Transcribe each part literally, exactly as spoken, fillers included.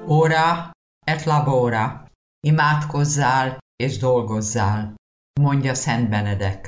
Ora et labora, imádkozzál és dolgozzál, mondja Szent Benedek.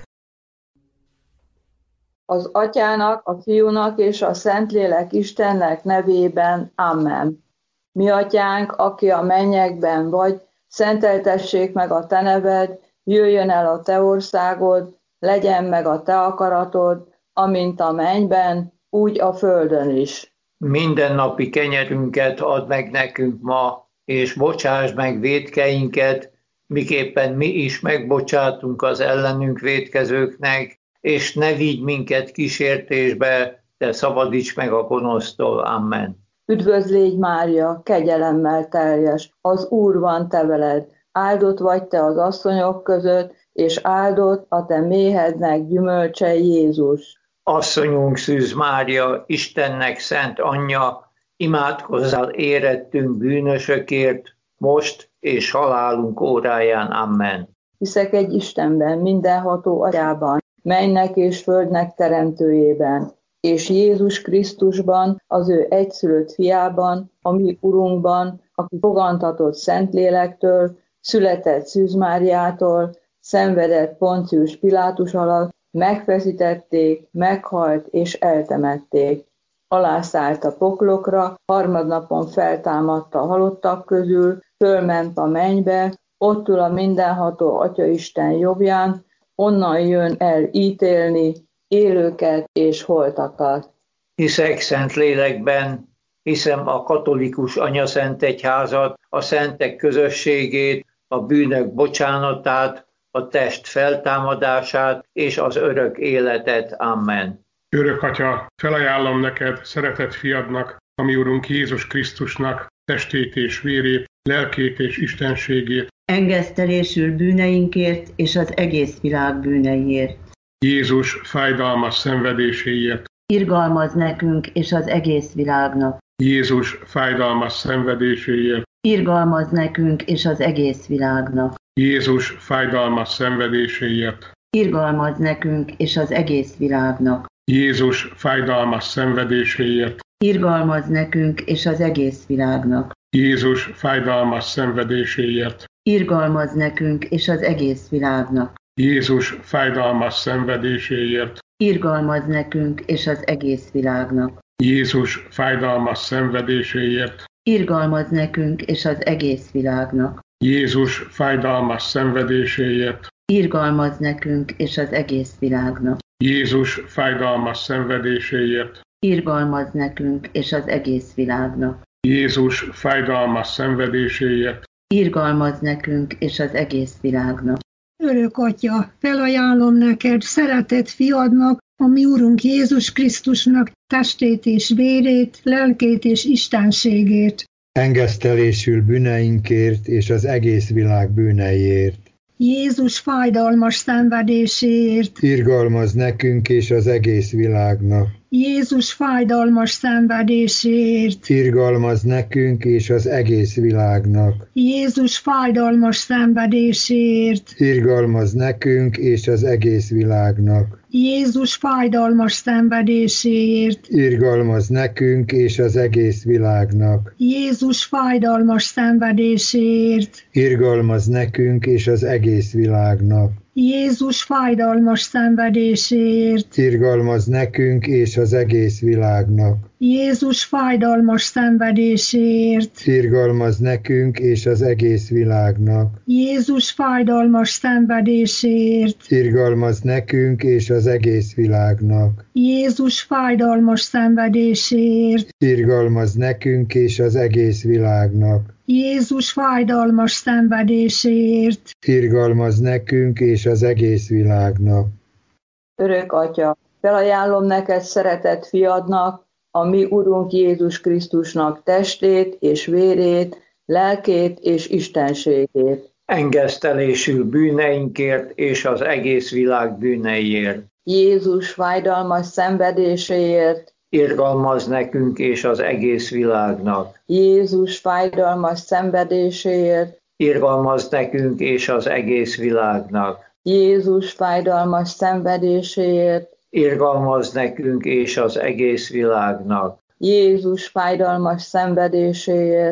Az Atyának, a Fiúnak és a Szentlélek Istennek nevében. Amen. Mi Atyánk, aki a mennyekben vagy, szenteltessék meg a te neved, jöjjön el a te országod, legyen meg a te akaratod, amint a mennyben, úgy a földön is. Mindennapi kenyerünket add meg nekünk ma, és bocsáss meg vétkeinket, miképpen mi is megbocsátunk az ellenünk vétkezőknek, és ne vigy minket kísértésbe, de szabadíts meg a gonosztól. Amen. Üdvözlégy Mária, kegyelemmel teljes, az Úr van te veled, áldott vagy te az asszonyok között, és áldott a te méhednek gyümölcse Jézus. Asszonyunk Szűz Mária, Istennek szent anyja, imádkozzál érettünk bűnösökért, most és halálunk óráján. Amen. Hiszek egy Istenben, mindenható Atyában, mennek és földnek teremtőjében, és Jézus Krisztusban, az ő egyszülött fiában, a mi Urunkban, aki fogantatott Szentlélektől, született Szűz Máriától, szenvedett Poncius Pilátus alatt, megfeszítették, meghalt és eltemették. Alászállt a poklokra, harmadnapon feltámadt a halottak közül, fölment a mennybe, ott ül a mindenható Atyaisten jobbján, onnan jön el ítélni élőket és holtakat. Hiszek szent lélekben, hiszem a katolikus anyaszentegyházat, a szentek közösségét, a bűnök bocsánatát, a test feltámadását és az örök életet. Amen. Örök Atya, felajánlom neked, szeretett fiadnak, a mi Urunk Jézus Krisztusnak, testét és vérét, lelkét és istenségét. Engesztelésül bűneinkért és az egész világ bűneiért. Jézus fájdalmas szenvedéséért. Irgalmaz nekünk és az egész világnak. Jézus fájdalmas szenvedéséért. Irgalmaz nekünk és az egész világnak. Jézus fájdalmas szenvedéséért. Irgalmaz nekünk és az egész világnak. Jézus fájdalmas szenvedéséért. Irgalmaz nekünk és az egész világnak. Jézus fájdalmas szenvedéséért. Irgalmaz nekünk és az egész világnak. Jézus fájdalmas szenvedéséért. Irgalmaz nekünk és az egész világnak. Jézus fájdalmas szenvedéséért. Irgalmaz nekünk és az egész világnak. Jézus fájdalmas szenvedéséért. Irgalmaz nekünk és az egész világnak. Jézus fájdalmas szenvedéséért. Irgalmaz nekünk és az egész világnak. Jézus fájdalmas szenvedéséért. Irgalmaz nekünk és az egész világnak. Örök Atya, felajánlom neked, szeretett fiadnak, a mi Urunk Jézus Krisztusnak testét és vérét, lelkét és istenségét. Engesztelésül bűneinkért és az egész világ bűneiért. Jézus fájdalmas szenvedéséért. Irgalmaz nekünk és az egész világnak. Jézus fájdalmas szenvedéséért. Irgalmaz nekünk és az egész világnak. Jézus fájdalmas szenvedéséért. Irgalmaz nekünk és az egész világnak. Jézus fájdalmas szenvedéséért. Irgalmaz nekünk és az egész világnak. Jézus fájdalmas szenvedéséért. Irgalmaz nekünk és az egész világnak. Jézus fájdalmas szenvedéséért. Irgalmaz nekünk és az egész világnak. Jézus fájdalmas szenvedéséért. Irgalmaz nekünk és az egész világnak. Jézus fájdalmas szenvedéséért. Irgalmaz nekünk és az egész világnak. Jézus fájdalmas szenvedéséért. Irgalmaz nekünk és az egész világnak. Jézus fájdalmas szenvedéséért. Irgalmaz nekünk és az egész világnak. Örök Atya, felajánlom neked, szeretett fiadnak, a mi Urunk Jézus Krisztusnak testét és vérét, lelkét és istenségét. Engesztelésül bűneinkért és az egész világ bűneiért. Jézus fájdalmas szenvedéséért. Irgalmaz nekünk és az egész világnak. Jézus fájdalmas szenvedéséért. Irgalmaz nekünk és az egész világnak. Jézus fájdalmas szenvedéséért. Irgalmaz nekünk és az egész világnak. Jézus fájdalmas szenvedéséért.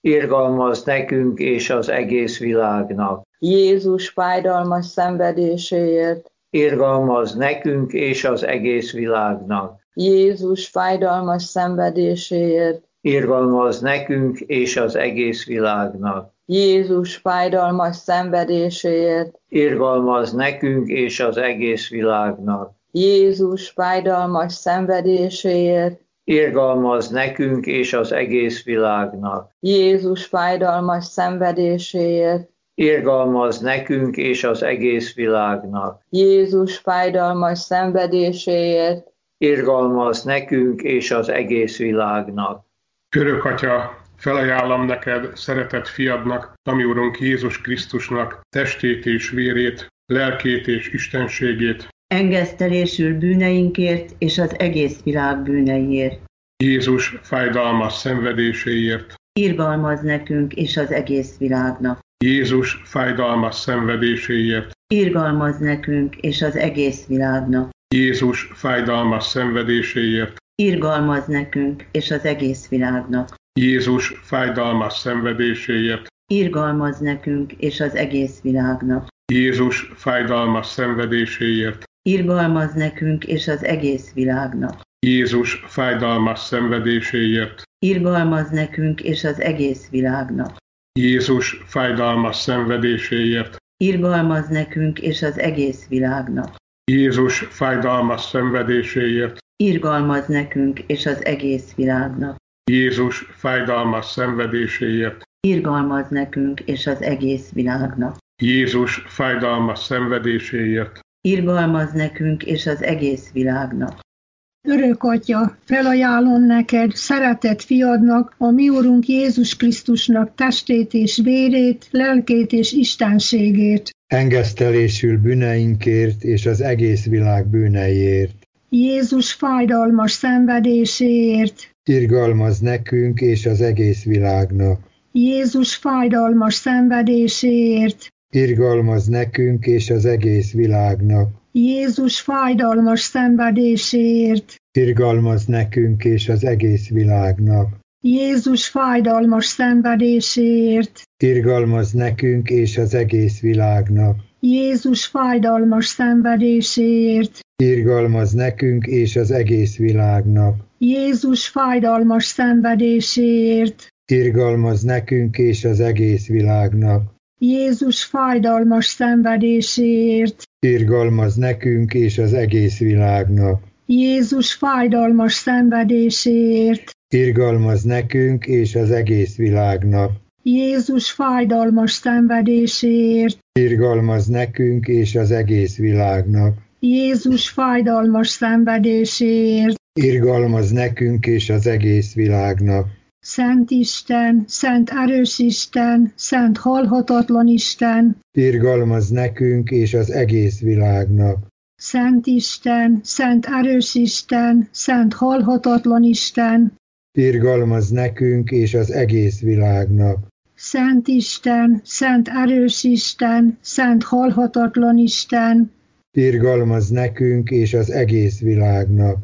irgalmaz nekünk és az egész világnak. Jézus fájdalmas szenvedéséért, Irgalmaz nekünk és az egész világnak. Jézus fájdalmas szenvedéséért, Irgalmaz nekünk és az egész világnak. Jézus fájdalmas szenvedéséért, Irgalmaz nekünk és az egész világnak. Jézus fájdalmas szenvedéséért, Irgalmaz nekünk és az egész világnak. Jézus fájdalmas szenvedéséért, Irgalmaz nekünk és az egész világnak. Jézus fájdalmas szenvedéséért, Irgalmaz nekünk és az egész világnak. Örök Atya, felajánlom neked szeretett fiadnak, ami Urunk Jézus Krisztusnak testét és vérét, lelkét és istenségét. Engesztelésül bűneinkért és az egész világ bűneiért. Jézus fájdalmas szenvedéséért. Irgalmaz nekünk és az egész világnak. Jézus fájdalmas szenvedéséért. Irgalmaz nekünk és az egész világnak. Jézus fájdalmas szenvedéséért. Irgalmaz nekünk és az egész világnak. Jézus fájdalmas szenvedéséért. Irgalmaz nekünk és az egész világnak. Jézus fájdalmas szenvedéséért. Irgalmaz nekünk és az egész világnak. Jézus fájdalmas szenvedéséért. Irgalmaz nekünk és az egész világnak. Jézus fájdalmas szenvedéséért. Irgalmaz nekünk és az egész világnak. Jézus fájdalmas szenvedéséért. Irgalmaz nekünk és az egész világnak. Jézus fájdalmas szenvedéséért. Irgalmaz nekünk és az egész világnak. Jézus fájdalmas szenvedéséért. Irgalmaz nekünk és az egész világnak. Örök Atya, felajánlom neked, szeretett fiadnak, a mi Urunk Jézus Krisztusnak testét és vérét, lelkét és istenségét. Engesztelésül bűneinkért és az egész világ bűneiért. Jézus fájdalmas szenvedéséért. Irgalmaz nekünk és az egész világnak. Jézus fájdalmas szenvedéséért. Irgalmaz nekünk és az egész világnak. Jézus fájdalmas szenvedéséért. Irgalmaz nekünk és az egész világnak. Jézus fájdalmas szenvedéséért. Irgalmaz nekünk és az egész világnak. Jézus fájdalmas szenvedéséért. Irgalmaz nekünk és az egész világnak. Jézus fájdalmas szenvedéséért. Irgalmaz nekünk és az egész világnak. Jézus fájdalmas szenvedéséért. Irgalmaz nekünk és az egész világnak. Jézus fájdalmas szenvedéséért. Irgalmaz nekünk és az egész világnak. Jézus fájdalmas szenvedéséért. Irgalmaz nekünk és az egész világnak. Jézus fájdalmas szenvedéséért. Irgalmaz nekünk és az egész világnak. Szent Isten, szent erős Isten, szent halhatatlan Isten. Irgalmaz nekünk és az egész világnak. Szent Isten, szent erős Isten, szent halhatatlan Isten. Irgalmaz nekünk és az egész világnak. Szent Isten, szent erős Isten, szent halhatatlan Isten. Irgalmaz nekünk és az egész világnak.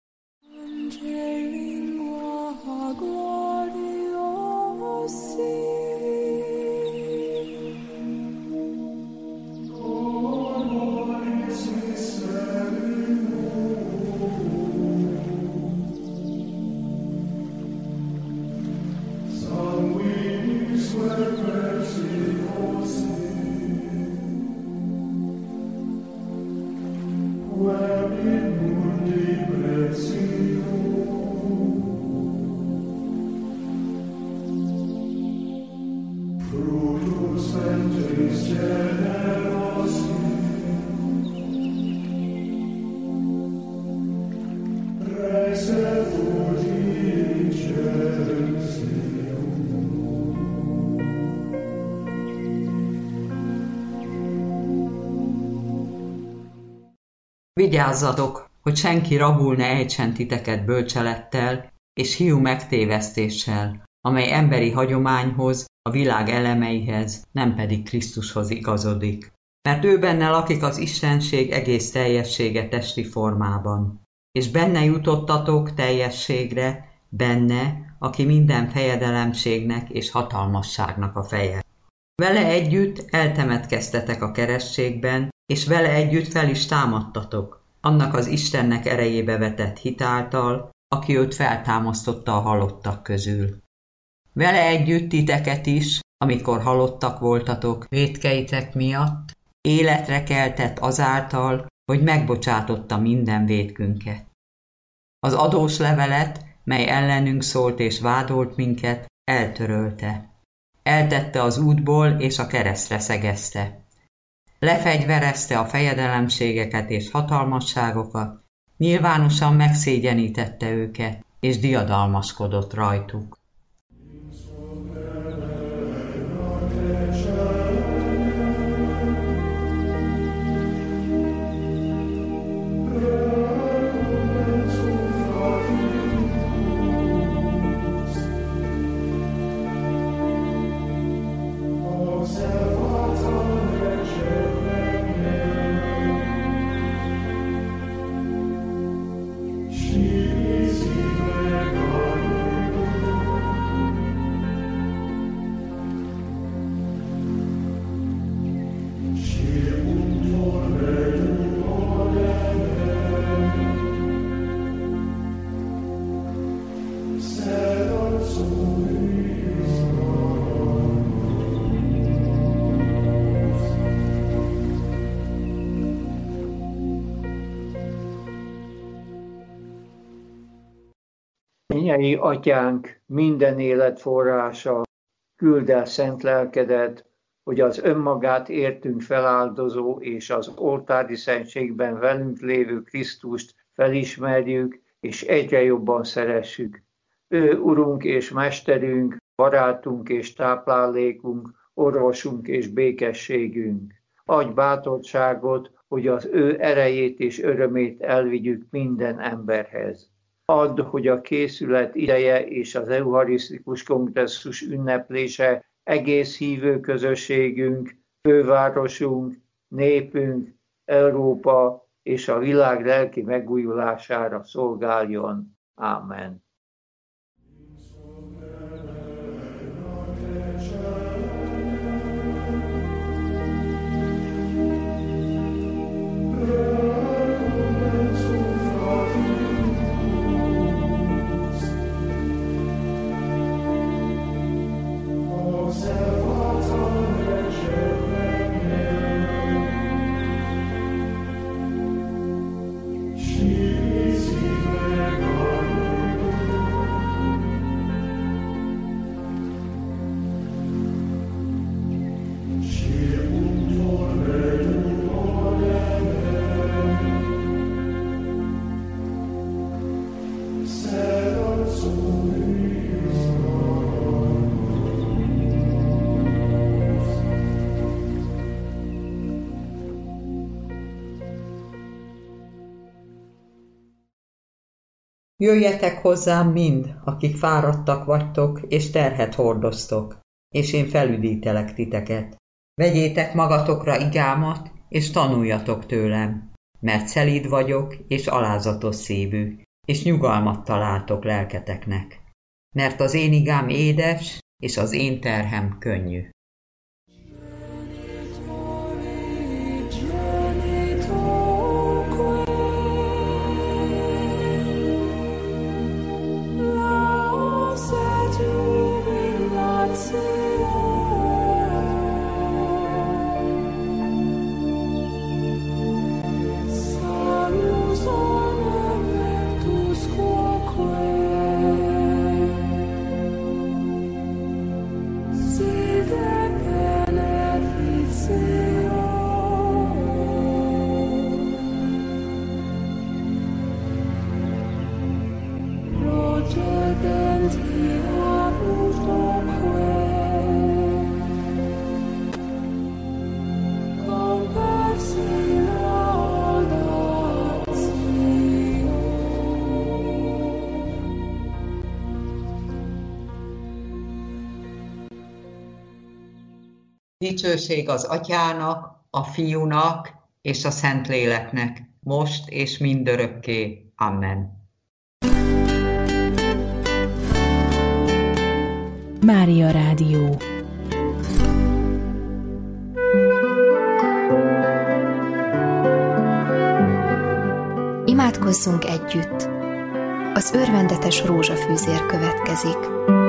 Vigyázzatok, hogy senki rabul ne ejtsen titeket bölcselettel és hiú megtévesztéssel, amely emberi hagyományhoz, a világ elemeihez, nem pedig Krisztushoz igazodik. Mert ő benne lakik az istenség egész teljessége testi formában, és benne jutottatok teljességre, benne, aki minden fejedelemségnek és hatalmasságnak a feje. Vele együtt eltemetkeztetek a kerességben, és vele együtt fel is támadtatok, annak az Istennek erejébe vetett hitáltal, aki őt feltámasztotta a halottak közül. Vele együtt titeket is, amikor halottak voltatok vétkeitek miatt, életre keltett azáltal, hogy megbocsátotta minden vétkünket. Az adós levelet, mely ellenünk szólt és vádolt minket, eltörölte. Eltette az útból és a keresztre szegezte. Lefegyverezte a fejedelemségeket és hatalmasságokat, nyilvánosan megszégyenítette őket, és diadalmaskodott rajtuk. Mennyei Atyánk, minden élet forrása, küldd el szent lelkedet, hogy az önmagát értünk feláldozó és az oltári szentségben velünk lévő Krisztust felismerjük és egyre jobban szeressük. Ő Urunk és Mesterünk, barátunk és táplálékunk, orvosunk és békességünk. Adj bátorságot, hogy az ő erejét és örömét elvigyük minden emberhez. Add, hogy a készület ideje és az eucharisztikus kongresszus ünneplése egész hívő közösségünk, fővárosunk, népünk, Európa és a világ lelki megújulására szolgáljon. Ámen. Jöjjetek hozzám mind, akik fáradtak vagytok, és terhet hordoztok, és én felüdítelek titeket. Vegyétek magatokra igámat, és tanuljatok tőlem, mert szelíd vagyok, és alázatos szívű, és nyugalmat találtok lelketeknek. Mert az én igám édes, és az én terhem könnyű. Dicsőség az Atyának, a Fiúnak és a Szentléleknek, most és mindörökké. Amen. Mária Rádió. Imádkozzunk együtt! Az örvendetes rózsafűzér következik.